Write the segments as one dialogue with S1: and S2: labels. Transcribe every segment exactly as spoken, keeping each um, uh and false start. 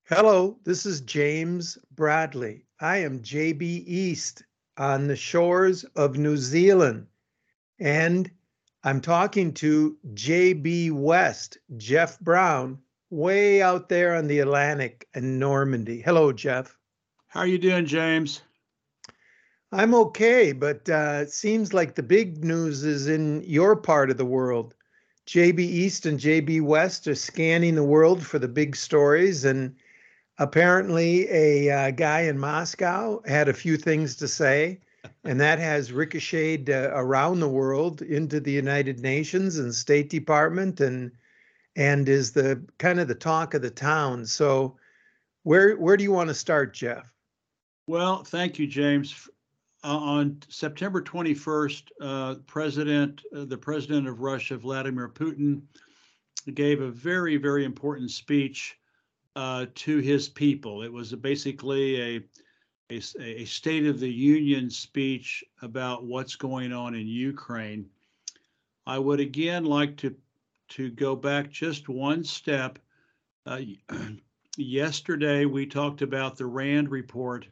S1: Hello, this is James Bradley. I am J B East on the shores of New Zealand, and I'm talking to J B West, Jeff Brown, way out there on the Atlantic in Normandy. Hello, Jeff.
S2: How are you doing, James?
S1: I'm okay, but uh, it seems like the big news is in your part of the world. J B East and J B West are scanning the world for the big stories, and apparently, a uh, guy in Moscow had a few things to say, and that has ricocheted uh, around the world into the United Nations and State Department, and and is the kind of the talk of the town. So, where where do you want to start, Jeff?
S2: Well, thank you, James. Uh, on September twenty-first, uh, President, uh, the President of Russia, Vladimir Putin, gave a very, very important speech uh, to his people. It was basically a, a, a State of the Union speech about what's going on in Ukraine. I would again like to to go back just one step. Uh, Yesterday, we talked about the RAND report,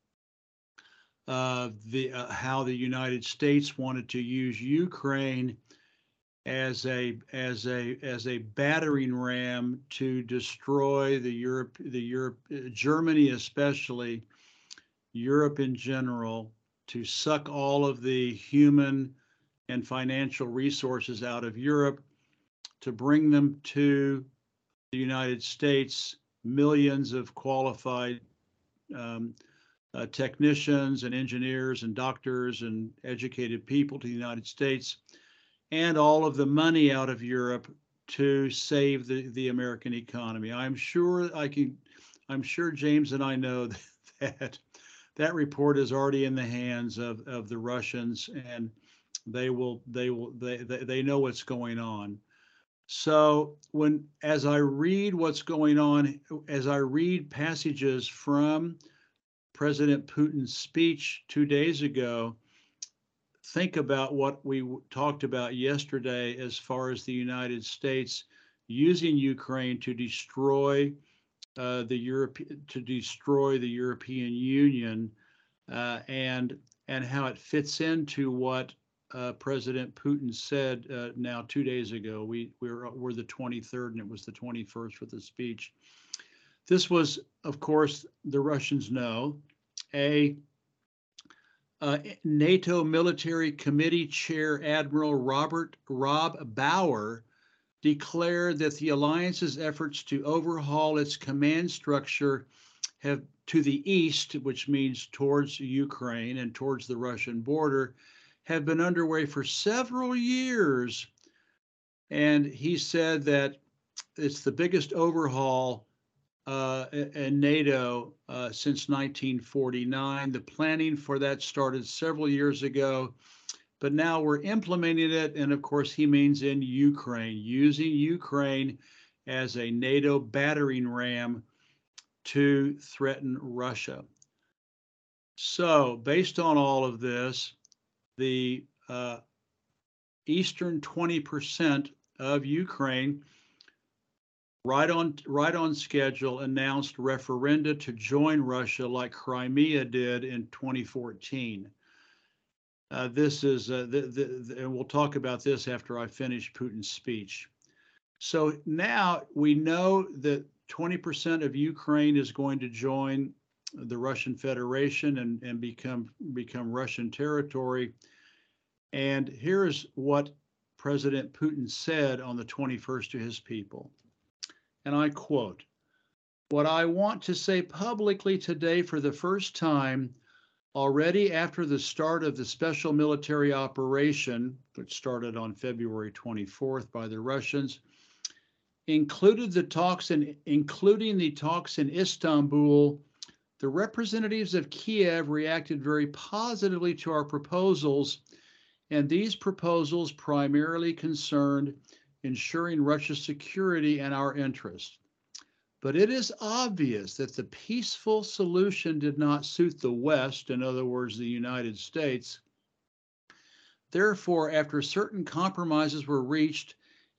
S2: uh, the uh, how the United States wanted to use Ukraine as a as a as a battering ram to destroy the Europe the Europe Germany, especially Europe in general, to suck all of the human and financial resources out of Europe, to bring them to the United States, millions of qualified um, uh, technicians and engineers and doctors and educated people to the United States, and all of the money out of Europe to save the, the American economy. I'm sure I can, I'm sure James and I know that that report is already in the hands of, of the Russians, and they will they will they, they they know what's going on. So when as I read what's going on, as I read passages from President Putin's speech two days ago, think about what we talked about yesterday as far as the United States using Ukraine to destroy uh, the Europe to destroy the European Union, uh, and and how it fits into what uh, President Putin said uh, now two days ago. We we're we're the twenty-third, and it was the twenty-first for the speech. This was, of course, the Russians know, a uh, NATO Military Committee Chair Admiral Robert Rob Bauer declared that the alliance's efforts to overhaul its command structure have to the east, which means towards Ukraine and towards the Russian border, have been underway for several years. And he said that it's the biggest overhaul uh, in NATO uh, since nineteen forty-nine. The planning for that started several years ago, but now we're implementing it. And of course, he means in Ukraine, using Ukraine as a NATO battering ram to threaten Russia. So, based on all of this, the uh, eastern twenty percent of Ukraine, right on right on schedule, announced referenda to join Russia like Crimea did in twenty fourteen. Uh, this is, uh, the, the, the, and we'll talk about this after I finish Putin's speech. So now we know that twenty percent of Ukraine is going to join the Russian Federation and, and become become Russian territory. And here's what President Putin said on the twenty-first to his people. And I quote, "What I want to say publicly today for the first time, already after the start of the special military operation, which started on February twenty-fourth by the Russians, included the talks in, including the talks in Istanbul, the representatives of Kiev reacted very positively to our proposals, and these proposals primarily concerned ensuring Russia's security and our interests. But it is obvious that the peaceful solution did not suit the West, in other words, the United States. Therefore, after certain compromises were reached,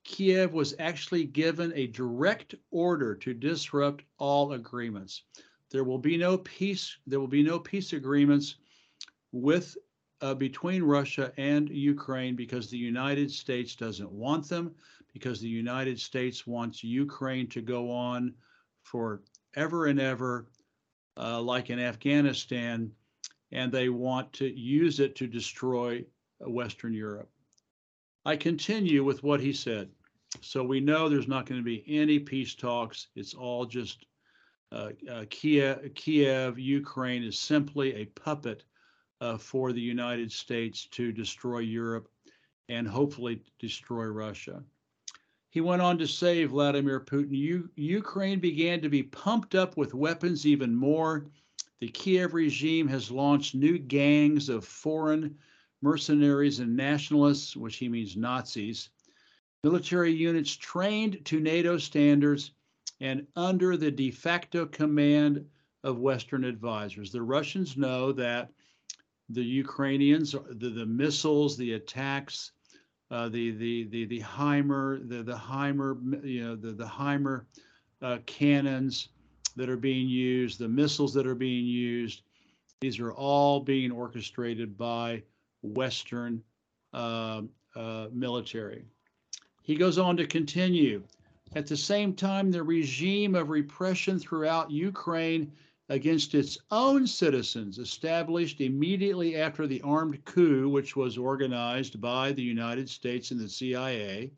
S2: Kiev was actually given a direct order to disrupt all agreements. There will be no peace. There will be no peace agreements with uh, between Russia and Ukraine because the United States doesn't want them, because the United States wants Ukraine to go on forever and ever, uh, like in Afghanistan, and they want to use it to destroy Western Europe. I continue with what he said. So we know there's not going to be any peace talks. It's all just uh, uh, Kiev, Kiev, Ukraine is simply a puppet uh, for the United States to destroy Europe and hopefully destroy Russia. He went on to say, Vladimir Putin, U- Ukraine began to be pumped up with weapons even more. The Kiev regime has launched new gangs of foreign mercenaries and nationalists, which he means Nazis, military units trained to NATO standards and under the de facto command of Western advisors. The Russians know that the Ukrainians, the, the missiles, the attacks, uh, the the the the Heimer, the the Heimer, you know, the the Heimer uh, cannons that are being used, the missiles that are being used. These are all being orchestrated by Western uh, uh, military. He goes on to continue. At the same time, the regime of repression throughout Ukraine against its own citizens, established immediately after the armed coup, which was organized by the United States and the C I A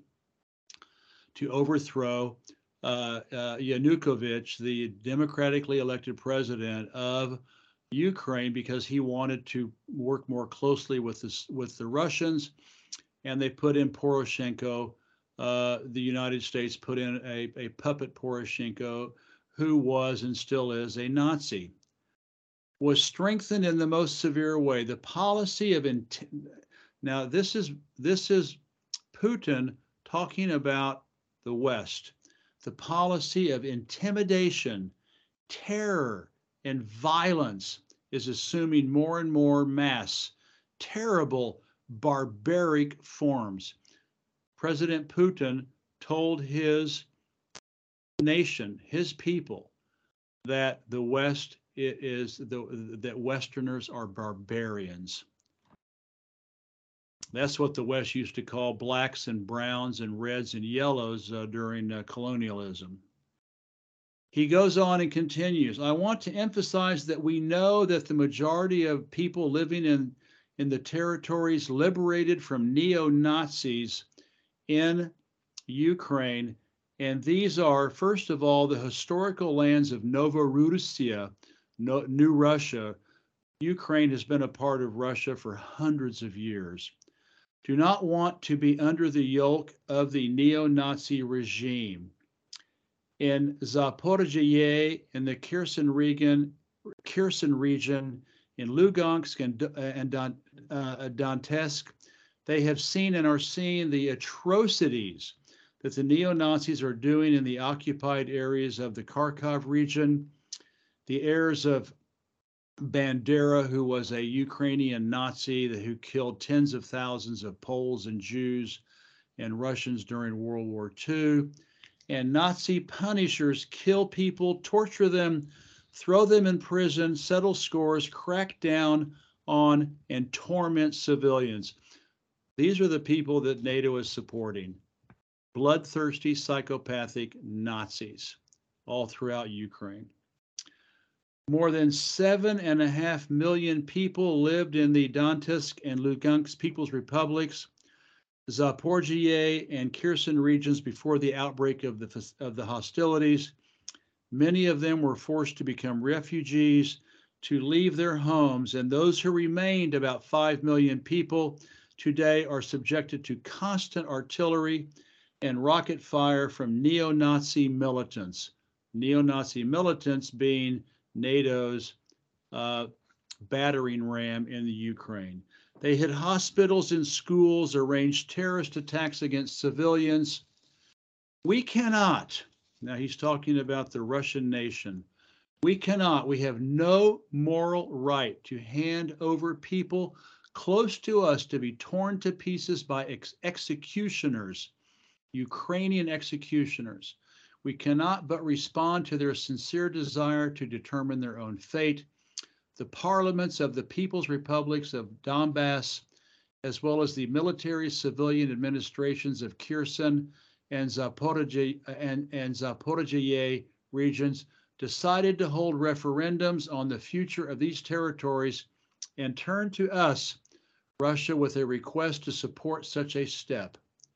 S2: to overthrow uh, uh, Yanukovych, the democratically elected president of Ukraine, because he wanted to work more closely with the, with the Russians, and they put in Poroshenko. Uh, the United States put in a, a puppet Poroshenko, who was and still is a Nazi, was strengthened in the most severe way. The policy of int- now this is this is Putin talking about the West. The policy of intimidation, terror, and violence is assuming more and more mass, terrible, barbaric forms. President Putin told his nation, his people, that the West is the, that Westerners are barbarians. That's what the West used to call blacks and browns and reds and yellows uh, during uh, colonialism. He goes on and continues, I want to emphasize that we know that the majority of people living in, in the territories liberated from neo-Nazis in Ukraine, and these are, first of all, the historical lands of Novorussia, no, New Russia. Ukraine has been a part of Russia for hundreds of years. Do not want to be under the yoke of the neo-Nazi regime. In Zaporizhzhia, in the Kherson region, Kherson region, in Lugansk and, and Don, uh, Donetsk, they have seen and are seeing the atrocities that the neo-Nazis are doing in the occupied areas of the Kharkov region. The heirs of Bandera, who was a Ukrainian Nazi who killed tens of thousands of Poles and Jews and Russians during World War Two. And Nazi punishers kill people, torture them, throw them in prison, settle scores, crack down on and torment civilians. These are the people that NATO is supporting. Bloodthirsty, psychopathic Nazis all throughout Ukraine. More than seven and a half million people lived in the Donetsk and Lugansk People's Republics, Zaporizhzhia and Kherson regions before the outbreak of the, of the hostilities. Many of them were forced to become refugees, to leave their homes, and those who remained, about five million people, today are subjected to constant artillery and rocket fire from neo-Nazi militants. Neo-Nazi militants being NATO's uh, battering ram in the Ukraine. They hit hospitals and schools, arranged terrorist attacks against civilians. We cannot, now he's talking about the Russian nation, we cannot, we have no moral right to hand over people close to us to be torn to pieces by ex executioners Ukrainian executioners. We cannot but respond to their sincere desire to determine their own fate. The parliaments of the People's Republics of Donbass, as well as the military civilian administrations of Kherson and Zaporizhzhia and, and Zaporizhzhia regions, decided to hold referendums on the future of these territories and turned to us, Russia, with a request to support such a step.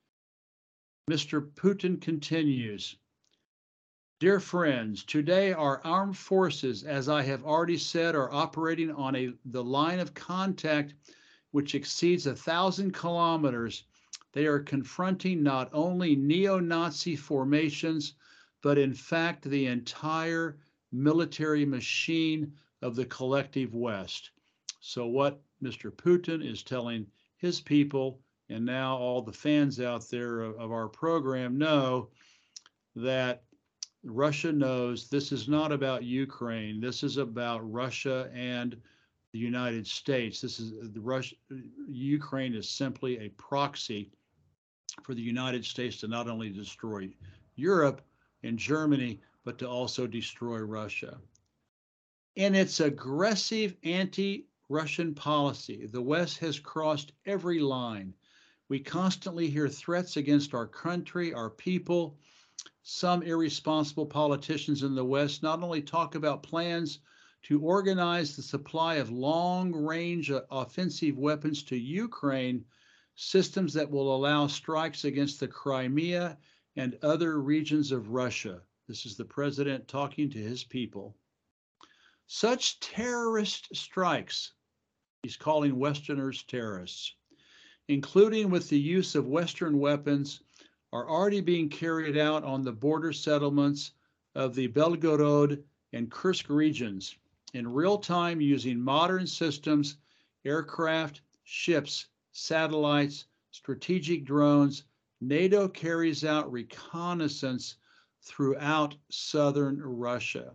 S2: Mister Putin continues, dear friends, today our armed forces, as I have already said, are operating on a, the line of contact which exceeds a thousand kilometers. They are confronting not only neo-Nazi formations, but in fact the entire military machine of the collective West. So what Mister Putin is telling his people, and now all the fans out there of, of our program know that Russia knows this is not about Ukraine. This is about Russia and the United States. This is the Russia, Ukraine is simply a proxy for the United States to not only destroy Europe and Germany, but to also destroy Russia. In its aggressive anti-Russian policy, the West has crossed every line. We constantly hear threats against our country, our people. Some irresponsible politicians in the West not only talk about plans to organize the supply of long-range offensive weapons to Ukraine, systems that will allow strikes against the Crimea and other regions of Russia. This is the president talking to his people. Such terrorist strikes, he's calling Westerners terrorists, including with the use of Western weapons, are already being carried out on the border settlements of the Belgorod and Kursk regions in real time using modern systems, aircraft, ships, satellites, strategic drones. NATO carries out reconnaissance throughout southern Russia.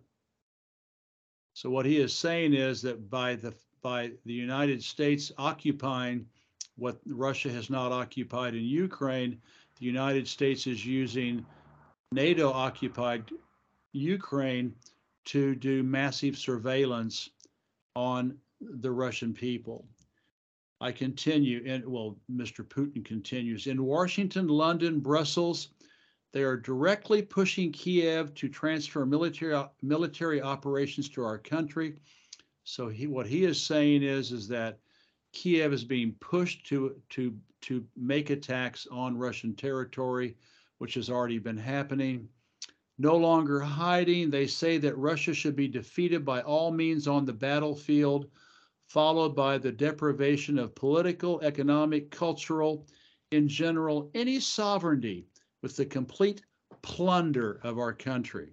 S2: So what he is saying is that by the by the United States occupying what Russia has not occupied in Ukraine, the United States is using NATO-occupied Ukraine to do massive surveillance on the Russian people. I continue, and well, Mister Putin continues. In Washington, London, Brussels, they are directly pushing Kiev to transfer military military operations to our country. So he, what he is saying is, is that Kiev is being pushed to to to make attacks on Russian territory, which has already been happening. No longer hiding, they say that Russia should be defeated by all means on the battlefield, followed by the deprivation of political, economic, cultural, in general, any sovereignty, with the complete plunder of our country.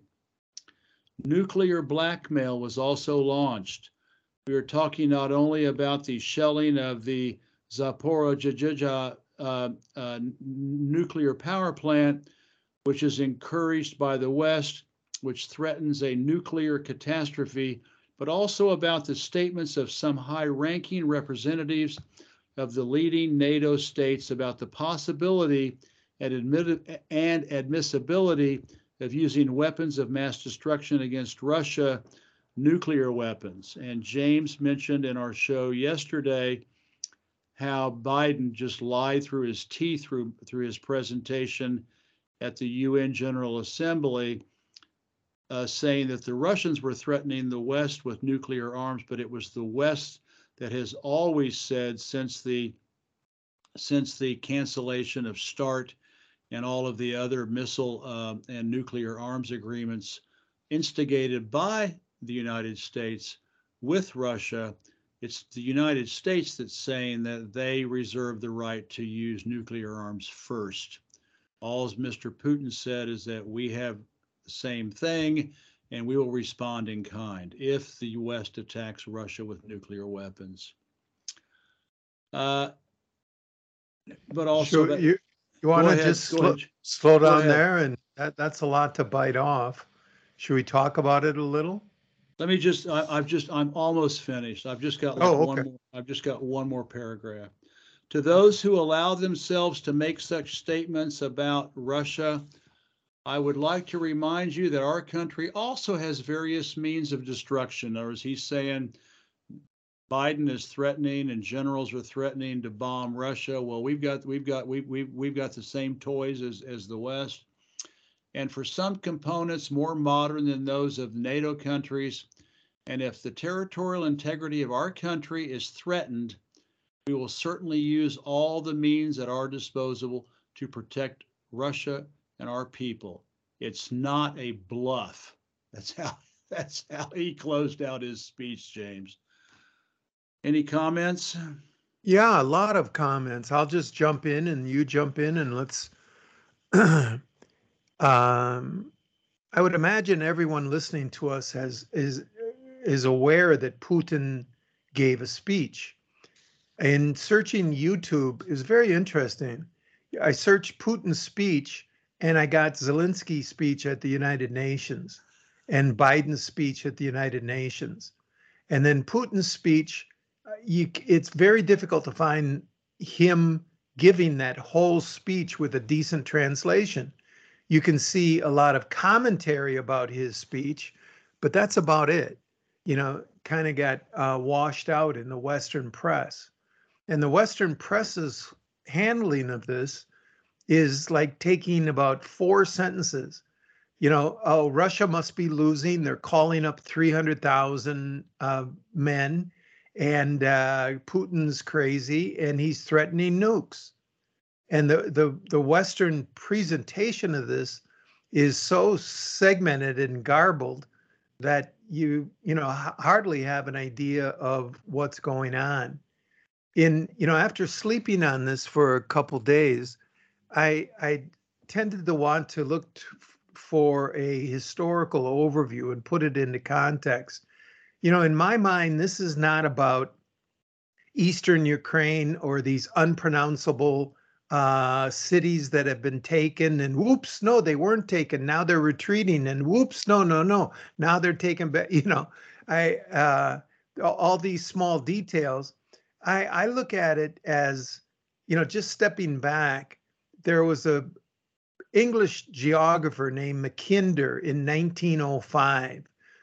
S2: Nuclear blackmail was also launched. We are talking not only about the shelling of the Zaporizhzhia uh, uh, nuclear power plant, which is encouraged by the West, which threatens a nuclear catastrophe, but also about the statements of some high-ranking representatives of the leading NATO states about the possibility and, admit- and admissibility of using weapons of mass destruction against Russia, nuclear weapons. And James mentioned in our show yesterday how Biden just lied through his teeth through, through his presentation at the U N General Assembly, uh, saying that the Russians were threatening the West with nuclear arms, but it was the West that has always said since the since the cancellation of START and all of the other missile uh, and nuclear arms agreements instigated by the United States with Russia, it's the United States that's saying that they reserve the right to use nuclear arms first. All Mister Putin said is that we have the same thing and we will respond in kind if the West attacks Russia with nuclear weapons. Uh, but also,
S1: Sure,
S2: that,
S1: you, you want to just slow,
S2: ahead.
S1: slow down there, and that, that's a lot to bite off. Should we talk about it a little?
S2: Let me just, I, I've just, I'm almost finished. I've just got like
S1: oh, okay.
S2: one more, I've just got one more paragraph. To those who allow themselves to make such statements about Russia, I would like to remind you that our country also has various means of destruction. Or as he's saying, Biden is threatening and generals are threatening to bomb Russia. Well, we've got we've got we've we've, we've got the same toys as, as the West. And for some components more modern than those of NATO countries. And if the territorial integrity of our country is threatened, we will certainly use all the means at our disposal to protect Russia and our people. It's not a bluff. That's how that's how he closed out his speech, James. Any comments?
S1: Yeah, a lot of comments. I'll just jump in and you jump in and let's um I would imagine everyone listening to us has is is aware that Putin gave a speech. And searching YouTube is very interesting. I searched Putin's speech and I got Zelensky's speech at the United Nations and Biden's speech at the United Nations. And then Putin's speech, uh, you, it's very difficult to find him giving that whole speech with a decent translation. You can see a lot of commentary about his speech, but that's about it. You know, kind of got uh, washed out in the Western press. And the Western press's handling of this is like taking about four sentences. You know, oh, Russia must be losing. They're calling up three hundred thousand uh, men, and uh, Putin's crazy, and he's threatening nukes. And the, the, the Western presentation of this is so segmented and garbled that you, you know, hardly have an idea of what's going on. In, you know, after sleeping on this for a couple days, I, I tended to want to look t- for a historical overview and put it into context. You know, in my mind, this is not about Eastern Ukraine or these unpronounceable uh, cities that have been taken and whoops, no, they weren't taken. Now they're retreating and whoops, no, no, no. Now they're taken back. You know, I uh, all these small details. I, I look at it as, you know, just stepping back, there was a English geographer named Mackinder in nineteen oh five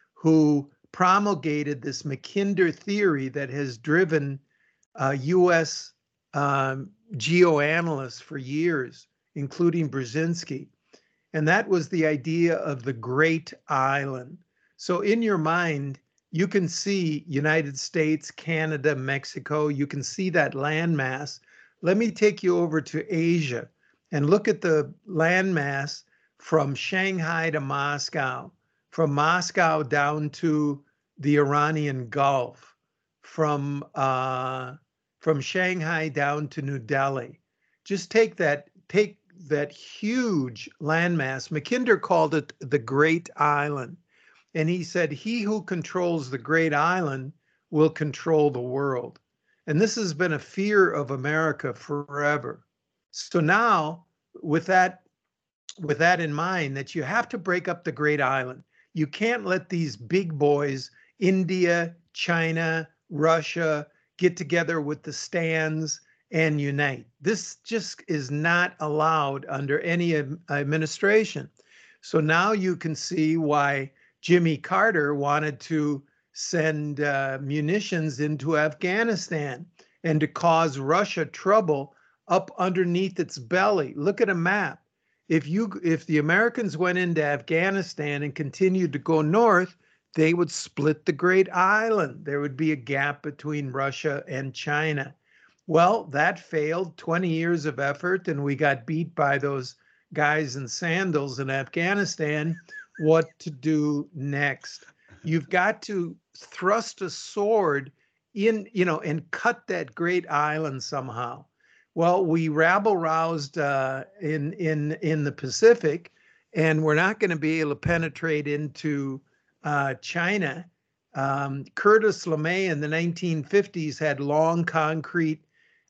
S1: who promulgated this Mackinder theory that has driven uh, U S um, geoanalysts for years, including Brzezinski. And that was the idea of the Great Island. So in your mind, you can see United States, Canada, Mexico. You can see that landmass. Let me take you over to Asia and look at the landmass from Shanghai to Moscow, from Moscow down to the Iranian Gulf, from uh, from Shanghai down to New Delhi. Just take that, take that huge landmass. Mackinder called it the Great Island. And he said, he who controls the Great Island will control the world. And this has been a fear of America forever. So now, with that, with that in mind, that you have to break up the Great Island. You can't let these big boys, India, China, Russia, get together with the stands and unite. This just is not allowed under any administration. So now you can see why Jimmy Carter wanted to send uh, munitions into Afghanistan and to cause Russia trouble up underneath its belly. Look at a map. If you, if the Americans went into Afghanistan and continued to go north, they would split the Great Island. There would be a gap between Russia and China. Well, that failed. twenty years of effort, and we got beat by those guys in sandals in Afghanistan. What to do next? You've got to thrust a sword in, you know, and cut that Great Island somehow. Well, we rabble roused uh, in in in the Pacific, and we're not going to be able to penetrate into uh, China. Um, Curtis LeMay in the nineteen fifties had long concrete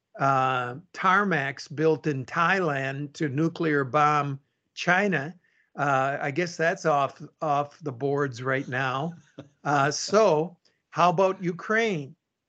S1: uh, tarmacs built in Thailand to nuclear bomb China. Uh, I guess that's off off the boards right now. Uh, so how about Ukraine?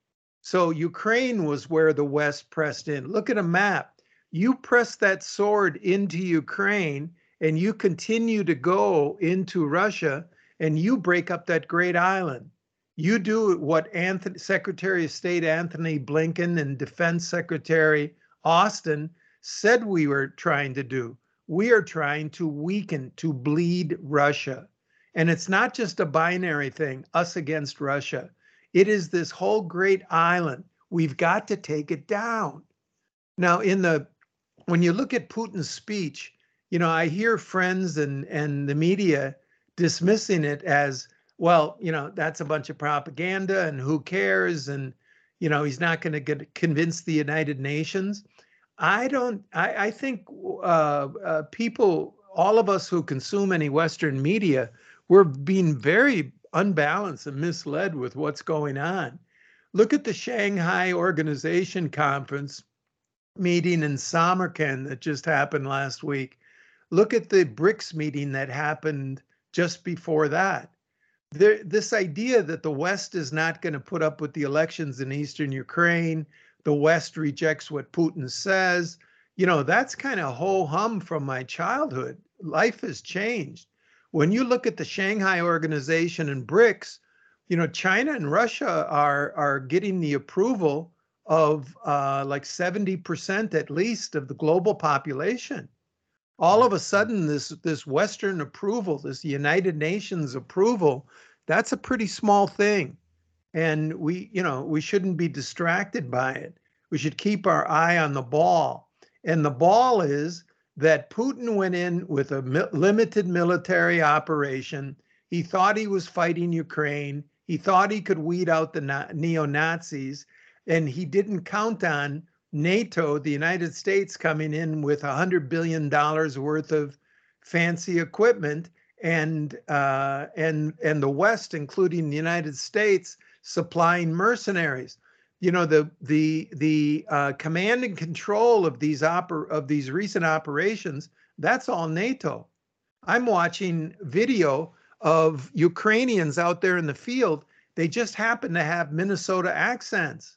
S1: So Ukraine was where the West pressed in. Look at a map. You press that sword into Ukraine and you continue to go into Russia and you break up that great island. You do what Anthony, Secretary of State Anthony Blinken and Defense Secretary Austin said we were trying to do. We are trying to weaken, to bleed Russia. And it's not just a binary thing, us against Russia. It is this whole great island. We've got to take it down. Now, in the when you look at Putin's speech, you know, I hear friends and and the media dismissing it as, well, you know, that's a bunch of propaganda and who cares? And, you know, he's not going to get convince the United Nations. I don't, I, I think uh, uh, people, all of us who consume any Western media, we're being very unbalanced and misled with what's going on. Look at the Shanghai Organization Conference meeting in Samarkand that just happened last week. Look at the BRICS meeting that happened just before that. There, this idea that the West is not going to put up with the elections in Eastern Ukraine, the West rejects what Putin says, you know, that's kind of ho-hum from my childhood. Life has changed. When you look at the Shanghai Organization and BRICS, you know, China and Russia are, are getting the approval of uh, like seventy percent at least of the global population. All of a sudden, this, this Western approval, this United Nations approval, that's a pretty small thing. And we, you know, we shouldn't be distracted by it. We should keep our eye on the ball. And the ball is that Putin went in with a mi- limited military operation. He thought he was fighting Ukraine. He thought he could weed out the na- neo-Nazis. And he didn't count on NATO, the United States, coming in with one hundred billion dollars worth of fancy equipment, and uh, and and the West, including the United States, supplying mercenaries. You know, the the the uh, command and control of these oper- of these recent operations, that's all NATO. I'm watching video of Ukrainians out there in the field. They just happen to have Minnesota accents.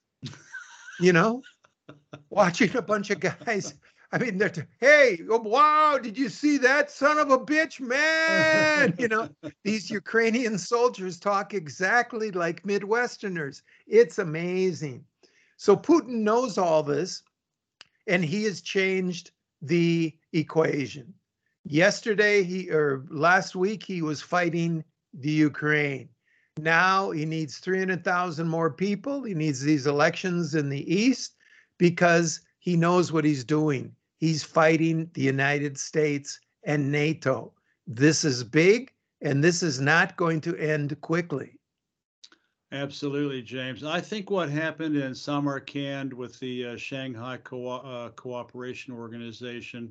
S1: You know, watching a bunch of guys. I mean, they're, t- hey, oh, wow, did you see that son of a bitch, man? You know, these Ukrainian soldiers talk exactly like Midwesterners. It's amazing. So Putin knows all this, and he has changed the equation. Yesterday, he or last week, he was fighting the Ukraine. Now he needs three hundred thousand more people. He needs these elections in the East because he knows what he's doing. He's fighting the United States and NATO. This is big, and this is not going to end quickly.
S2: Absolutely, James. I think what happened in Samarkand with the uh, Shanghai Co- uh, Cooperation Organization,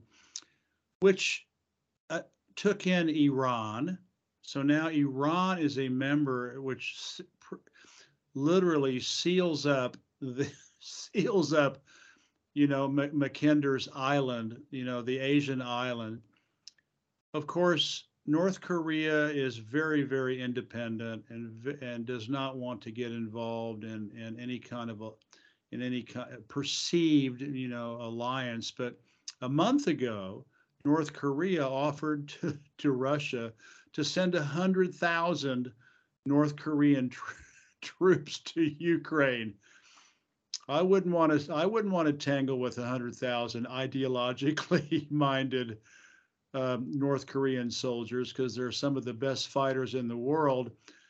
S2: which uh, took in Iran. So now Iran is a member, which s- pr- literally seals up the seals up, you know, M- Mackinder's island, you know, the Asian island. Of course, North Korea is very, very independent and and does not want to get involved in, in any kind of a in any kind of perceived, you know, alliance. But a month ago, North Korea offered to, to Russia to send a hundred thousand North Korean tr- troops to Ukraine. I wouldn't want to. I wouldn't want to tangle with a hundred thousand ideologically minded um, North Korean soldiers because they're some of the best fighters in the world.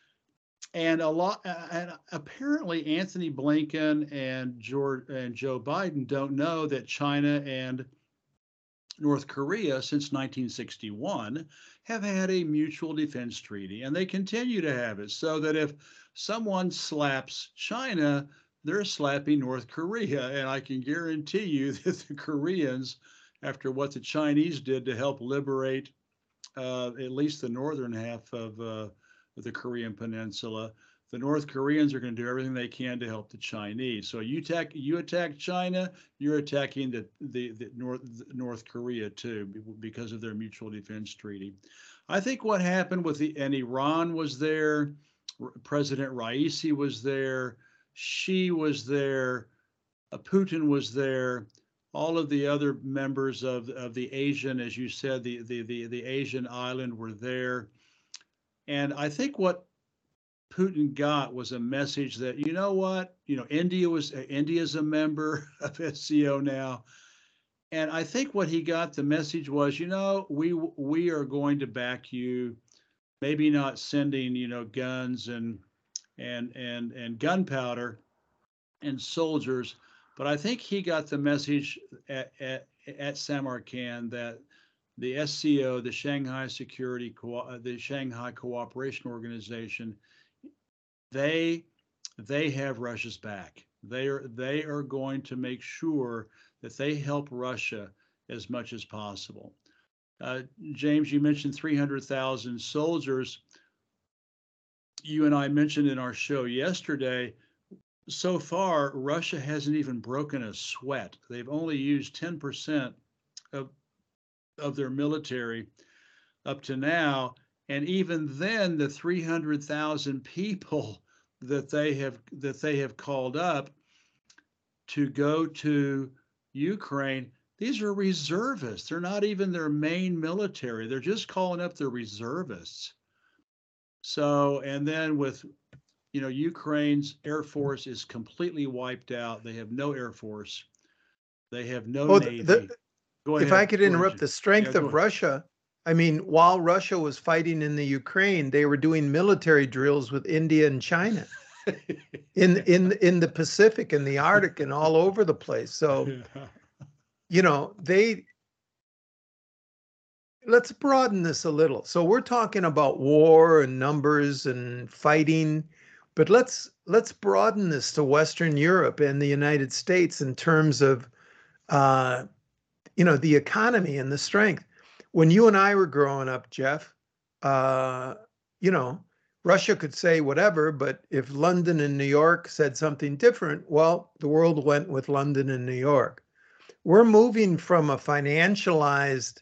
S2: And a lot, and apparently Anthony Blinken and George and Joe Biden don't know that China and North Korea since nineteen sixty-one have had a mutual defense treaty, and they continue to have it. So that if someone slaps China, they're slapping North Korea, and I can guarantee you that the Koreans, after what the Chinese did to help liberate uh, at least the northern half of, uh, of the Korean Peninsula, the North Koreans are going to do everything they can to help the Chinese. So you attack you attack China, you're attacking the the, the North North Korea too because of their mutual defense treaty. I think what happened with the and Iran was there, President Raisi was there. Xi was there, uh, Putin was there, all of the other members of of the Asian, as you said, the the the, the Asian island were there. And I think what Putin got was a message that, you know what, you know, India was uh, India's a member of S C O now. And I think what he got, the message was, you know, we we are going to back you, maybe not sending, you know, guns and and and and gunpowder and soldiers, but I think he got the message at at, at Samarkand that the S C O, the Shanghai Security, Co- the Shanghai Cooperation Organization, they they have Russia's back. They are they are going to make sure that they help Russia as much as possible. Uh, James, you mentioned three hundred thousand soldiers. You and I mentioned in our show yesterday, so far, Russia hasn't even broken a sweat. They've only used ten percent of, of their military up to now. And even then, the three hundred thousand people that they have that they have called up to go to Ukraine, these are reservists. They're not even their main military. They're just calling up their reservists. So, and then with, you know, Ukraine's Air Force is completely wiped out. They have no Air Force. They have no
S1: Oh,
S2: Navy.
S1: the,
S2: Go
S1: if
S2: ahead.
S1: I could
S2: Go ahead,
S1: interrupt,
S2: Jim.
S1: the strength
S2: Yeah, go
S1: of
S2: ahead.
S1: Russia, I mean, while Russia was fighting in the Ukraine, they were doing military drills with India and China in in in the Pacific and the Arctic and all over the place. So,
S2: Yeah.
S1: you know, they let's broaden this a little. So we're talking about war and numbers and fighting, but let's let's broaden this to Western Europe and the United States in terms of uh, you know, the economy and the strength. When you and I were growing up, Jeff, uh, you know, Russia could say whatever, but if London and New York said something different, well, the world went with London and New York. We're moving from a financialized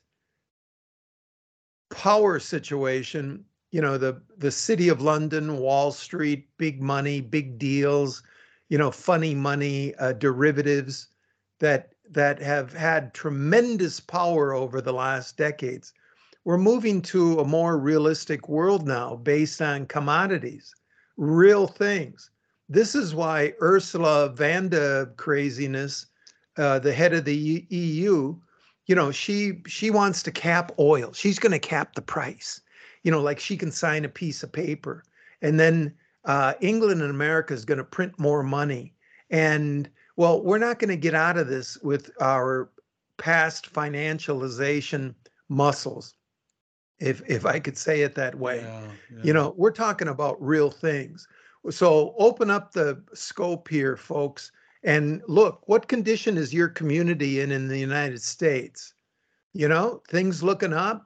S1: power situation, you know, the the city of London, Wall Street, big money, big deals, you know, funny money, uh, derivatives that that have had tremendous power over the last decades. We're moving to a more realistic world now based on commodities, real things. This is why Ursula von der craziness, uh, the head of the E U, you know, she she wants to cap oil. She's going to cap the price. You know, like she can sign a piece of paper, and then uh, England and America is going to print more money. And well, we're not going to get out of this with our past financialization muscles, if if I could say it that way.
S2: Yeah,
S1: You
S2: yeah.
S1: know, we're talking about real things. So open up the scope here, folks, and look, what condition is your community in in the United States? You know, things looking up.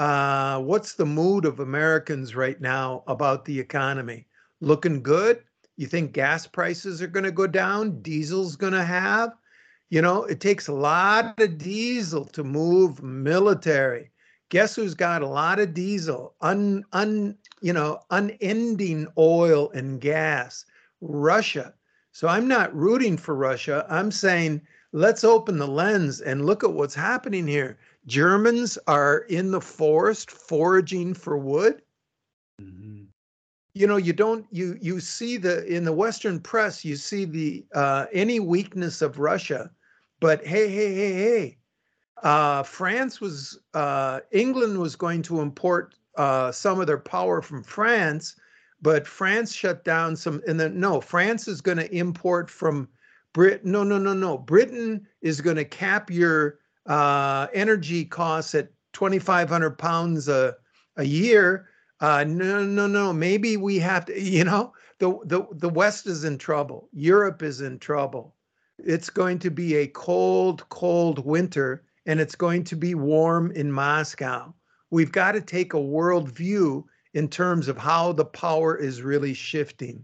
S1: Uh, what's the mood of Americans right now about the economy? Looking good? You think gas prices are going to go down? Diesel's going to have? You know, it takes a lot of diesel to move military. Guess who's got a lot of diesel? Un, un, you know, unending oil and gas. Russia. So I'm not rooting for Russia. I'm saying let's open the lens and look at what's happening here. Germans are in the forest foraging for wood.
S2: Mm-hmm.
S1: You know, you don't you you see the in the Western press, you see the uh, any weakness of Russia, but hey, hey, hey, hey, uh, France was uh, England was going to import uh, some of their power from France, but France shut down some. And then no, France is going to import from Britain. No, no, no, no. Britain is going to cap your uh, energy costs at twenty-five hundred pounds a a year. Uh, no, no, no. Maybe we have to. You know, the the the West is in trouble. Europe is in trouble. It's going to be a cold, cold winter, and it's going to be warm in Moscow. We've got to take a world view in terms of how the power is really shifting.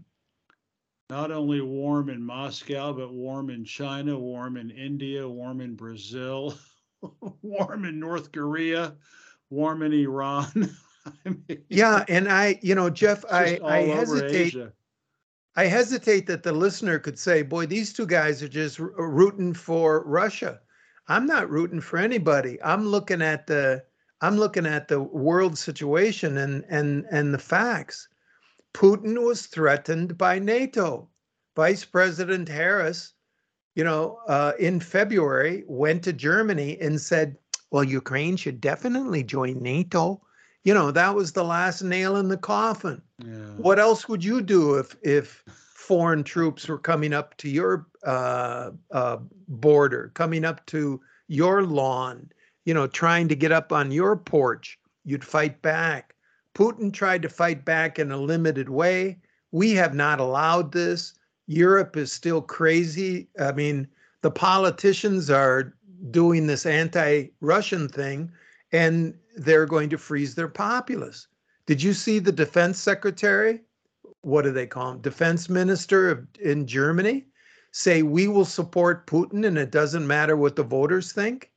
S2: Not only warm in Moscow, but warm in China, warm in India, warm in Brazil, warm in North Korea, warm in Iran. I mean,
S1: Yeah, and I, you know, Jeff,
S2: it's just
S1: I I
S2: all over
S1: hesitate
S2: Asia.
S1: I hesitate that the listener could say, boy, these two guys are just r- rooting for Russia. I'm not rooting for anybody. I'm looking at the I'm looking at the world situation and and and the facts. Putin was threatened by NATO. Vice President Harris, you know, uh, in February went to Germany and said, well, Ukraine should definitely join NATO. You know, that was the last nail in the coffin.
S2: Yeah.
S1: What else would you do if if foreign troops were coming up to your uh, uh, border, coming up to your lawn, you know, trying to get up on your porch? You'd fight back. Putin tried to fight back in a limited way. We have not allowed this. Europe is still crazy. I mean, the politicians are doing this anti-Russian thing, and they're going to freeze their populace. Did you see the defense secretary? What do they call him? Defense minister of, in Germany say we will support Putin, and it doesn't matter what the voters think.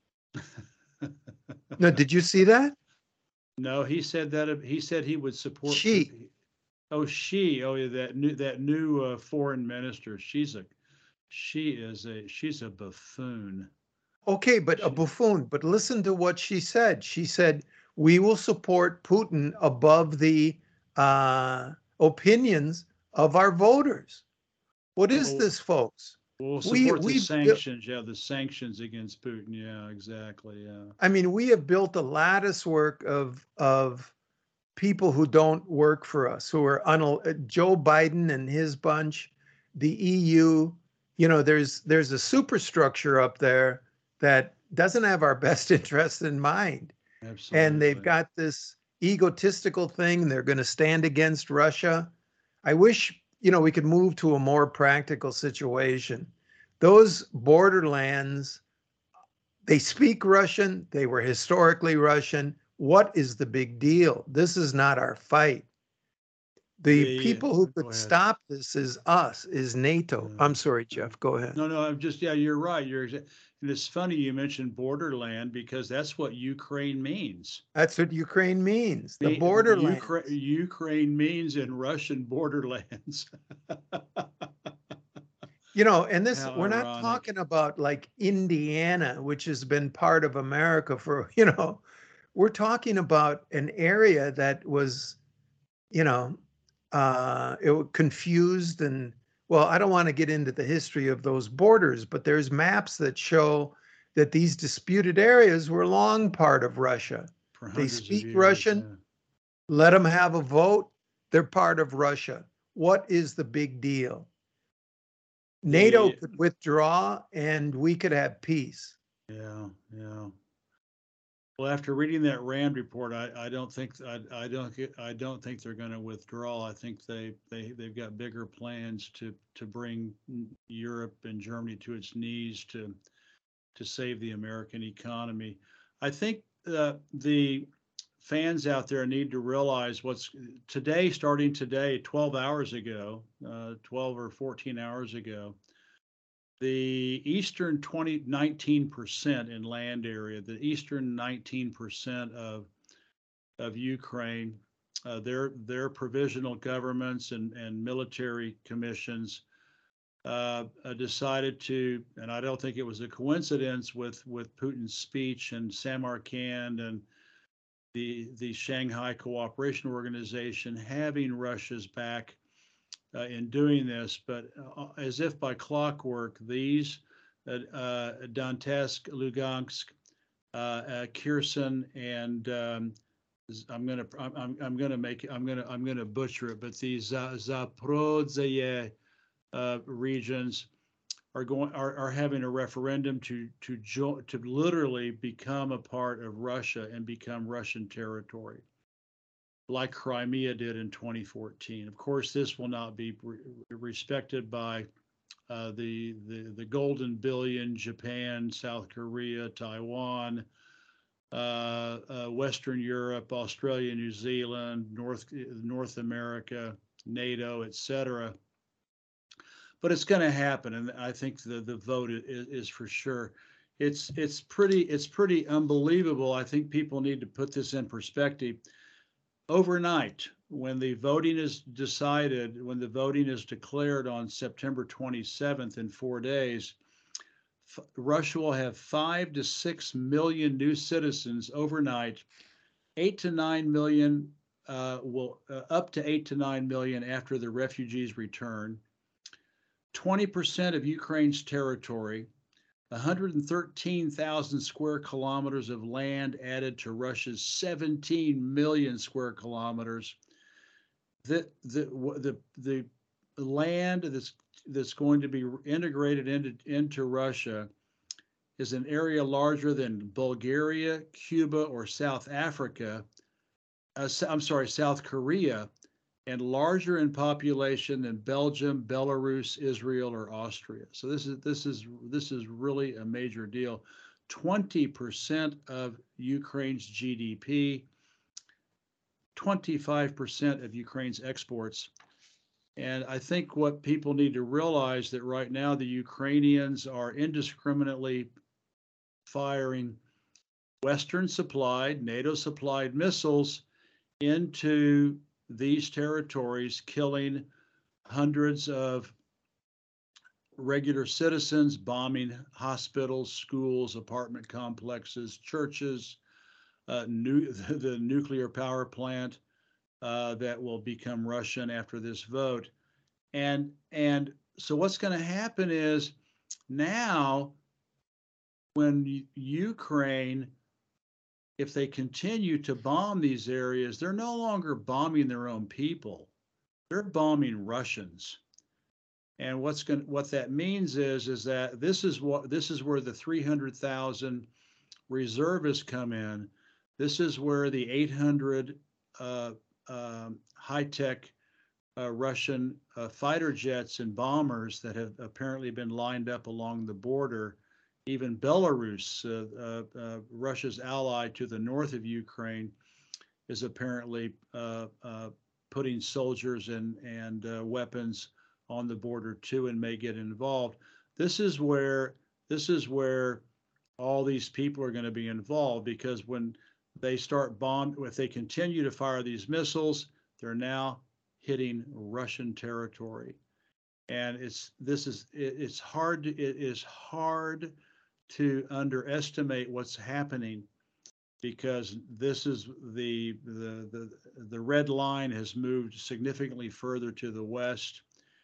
S1: No, did you see that?
S2: No, he said that he said he would support.
S1: She.
S2: Oh, she. Oh, yeah, that new that new uh, foreign minister. She's a she is a she's a buffoon.
S1: Okay, but a
S2: She,
S1: buffoon. But listen to what she said. She said, we will support Putin above the uh, opinions of our voters. What is
S2: oh,
S1: this, folks?
S2: we'll
S1: We
S2: support the
S1: we built,
S2: sanctions. Yeah, the sanctions against Putin. Yeah, exactly. Yeah.
S1: I mean, we have built a lattice work of of people who don't work for us, who are un- Joe Biden and his bunch, the E U. You know, there's there's a superstructure up there that doesn't have our best interest in mind, and they've
S2: Absolutely.
S1: got this egotistical thing. They're going to stand against Russia. I wish, you know, we could move to a more practical situation. Those borderlands, they speak Russian. They were historically Russian. What is the big deal? This is not our fight. The
S2: The
S1: people who
S2: Go
S1: could
S2: ahead.
S1: stop this is us, is NATO.
S2: Yeah,
S1: I'm sorry,
S2: yeah.
S1: Jeff. Go ahead.
S2: No, no, I'm just, yeah, you're right. You're, exa- and it's funny you mentioned borderland because that's what Ukraine means.
S1: That's what Ukraine means. The
S2: Me, Ukraine,
S1: borderlands.
S2: Ukraine means in Russian borderlands.
S1: You know, and this,
S2: How
S1: we're not
S2: ironic.
S1: talking about like Indiana, which has been part of America for, you know, we're talking about an area that was, you know, uh, it was confused and, well, I don't want to get into the history of those borders, but there's maps that show that these disputed areas were long part of Russia.
S2: For
S1: They
S2: hundreds of
S1: speak
S2: years.
S1: Russian,
S2: Yeah.
S1: let them have a vote, they're part of Russia. What is the big deal? NATO
S2: The
S1: could withdraw and we could have peace.
S2: yeah, yeah. Well, after reading that Rand report, I, I don't think I, I don't get, I don't think they're going to withdraw. I think they they they've got bigger plans to to bring Europe and Germany to its knees to to save the American economy. I think uh, the fans out there need to realize what's today, starting today, twelve hours ago, uh, twelve or fourteen hours ago, the eastern twenty nineteen percent in land area, the eastern nineteen percent of of Ukraine, uh, their their provisional governments and, and military commissions uh, uh, decided to, and I don't think it was a coincidence with with Putin's speech and Samarkand and the the Shanghai Cooperation Organization having Russia's back uh, in doing this, but uh, as if by clockwork, these uh, uh, Donetsk, Lugansk, uh, uh, Kherson, and um, I'm gonna I'm I'm gonna make I'm gonna I'm gonna butcher it, but these uh, Zaporozhye uh, regions are going are, are having a referendum to to jo- to literally become a part of Russia and become Russian territory, like Crimea did in twenty fourteen. Of course, this will not be re- respected by uh, the, the the golden billion, Japan, South Korea, Taiwan, uh, uh, Western Europe, Australia, New Zealand, North North America, NATO, et cetera. But it's going to happen, and I think the the vote is, is for sure. It's it's pretty it's pretty unbelievable. I think people need to put this in perspective. Overnight, when the voting is decided, when the voting is declared on September twenty-seventh in four days, Russia will have five to six million new citizens overnight, eight to nine million uh, will uh, up to eight to nine million after the refugees return, twenty percent of Ukraine's territory, one hundred thirteen thousand square kilometers of land added to Russia's seventeen million square kilometers. The, the, the, the land that's, that's going to be integrated into, into Russia is an area larger than Bulgaria, Cuba, or South Africa. Uh, I'm sorry, South Korea, and larger in population than Belgium, Belarus, Israel, or Austria. So this is this is this is really a major deal. twenty percent of Ukraine's G D P, twenty-five percent of Ukraine's exports. And I think what people need to realize that right now the Ukrainians are indiscriminately firing Western supplied, NATO supplied missiles into these territories, killing hundreds of regular citizens, bombing hospitals, schools, apartment complexes, churches, uh, new, the, the nuclear power plant uh, that will become Russian after this vote. And, and so what's going to happen is now when Ukraine, if they continue to bomb these areas, they're no longer bombing their own people. They're bombing Russians. And what's going what that means is is that this is what this is where the three hundred thousand reservists come in. This is where the eight hundred uh, uh, high-tech uh, Russian uh, fighter jets and bombers that have apparently been lined up along the border. Even Belarus, uh, uh, uh, Russia's ally to the north of Ukraine, is apparently uh, uh, putting soldiers and, and uh, weapons on the border too, and may get involved. This is where this is where all these people are going to be involved, because when they start bomb, if they continue to fire these missiles, they're now hitting Russian territory, and it's this is it, it's hard to, it is hard to underestimate what's happening, because this is the, the the the red line has moved significantly further to the west,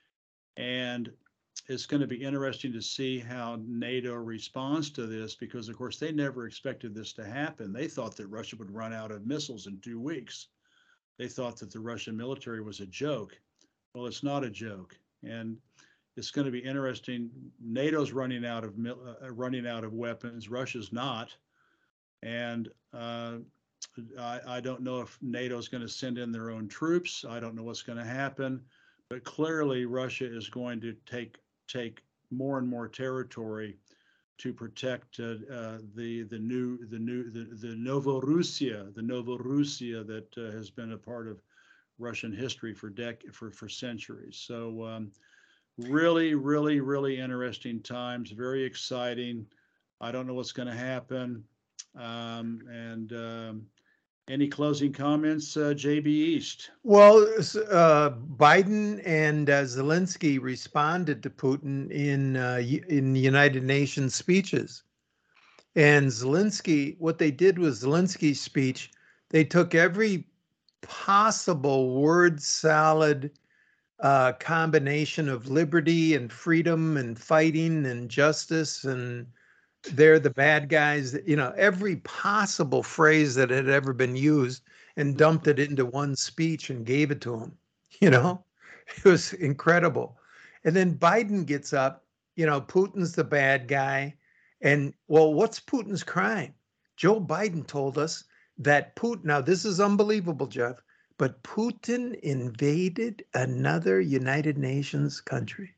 S2: and it's going to be interesting to see how NATO responds to this, because of course they never expected this to happen. They thought that Russia would run out of missiles in two weeks. They thought that the Russian military was a joke. Well, it's not a joke, and it's going to be interesting. NATO's running out of uh, running out of weapons. Russia's not, and uh, I, I don't know if NATO's going to send in their own troops. I don't know what's going to happen, but clearly Russia is going to take take more and more territory to protect uh, uh, the the new the new the the Novorussia the Novorussia that uh, has been a part of Russian history for dec for for centuries. So. Um, Really, really, really interesting times. Very exciting. I don't know what's going to happen. Um, and um, any closing comments, uh, J B East?
S1: Well, uh, Biden and uh, Zelensky responded to Putin in uh, in United Nations speeches. And Zelensky, what they did was Zelensky's speech, they took every possible word salad Uh, combination of liberty and freedom and fighting and justice, and they're the bad guys, you know, every possible phrase that had ever been used, and dumped it into one speech and gave it to him. You know, it was incredible. And then Biden gets up, you know, Putin's the bad guy. And well, what's Putin's crime? Joe Biden told us that Putin, now this is unbelievable, Jeff, but Putin invaded another United Nations country.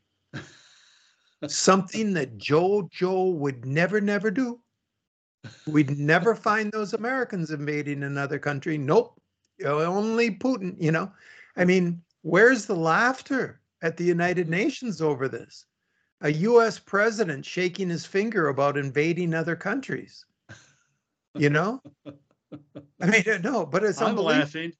S1: Something that Joe Joe would never, never do. We'd never find those Americans invading another country. Nope. Only Putin, you know. I mean, where's the laughter at the United Nations over this? A U S president shaking his finger about invading other countries. You know? I mean, no, but it's
S2: I'm
S1: unbelievable.
S2: laughing.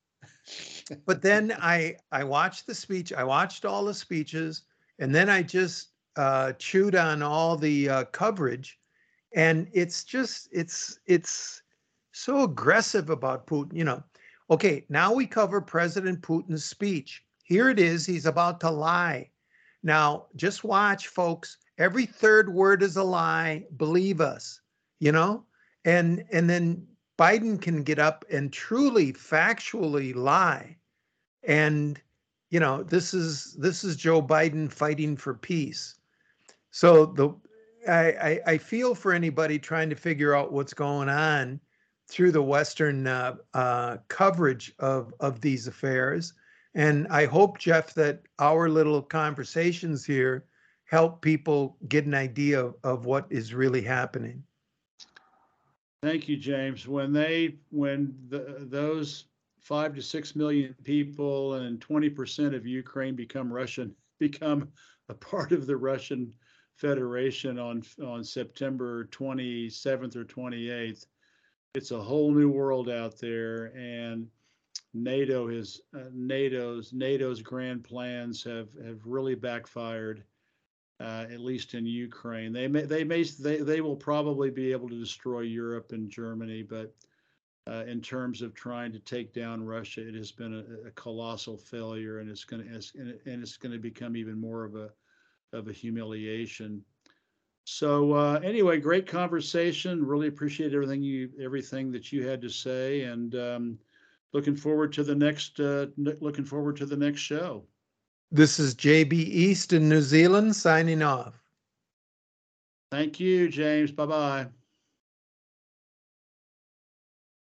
S1: But then I I watched the speech. I watched all the speeches, and then I just uh, chewed on all the uh, coverage, and it's just it's it's so aggressive about Putin. You know, okay, now we cover President Putin's speech. Here it is. He's about to lie. Now, just watch, folks. Every third word is a lie. Believe us. You know, and and then Biden can get up and truly factually lie. And you know, this is this is Joe Biden fighting for peace. So the I, I, I feel for anybody trying to figure out what's going on through the Western uh, uh, coverage of of these affairs. And I hope, Jeff, that our little conversations here help people get an idea of, of what is really happening.
S2: Thank you, James. When they when the, those five to six million people and twenty percent of Ukraine become Russian, become a part of the Russian Federation on on September twenty-seventh or twenty-eighth, it's a whole new world out there, and NATO is uh, NATO's NATO's grand plans have have really backfired. Uh, at least in Ukraine, they may they may they, they will probably be able to destroy Europe and Germany, but uh, in terms of trying to take down Russia, it has been a, a colossal failure, and it's going to and it's going to become even more of a of a humiliation. So uh, anyway, great conversation. Really appreciate everything you everything that you had to say, and um, looking forward to the next uh, looking forward to the next show.
S1: This is J B East in New Zealand signing off.
S2: Thank you, James. Bye-bye.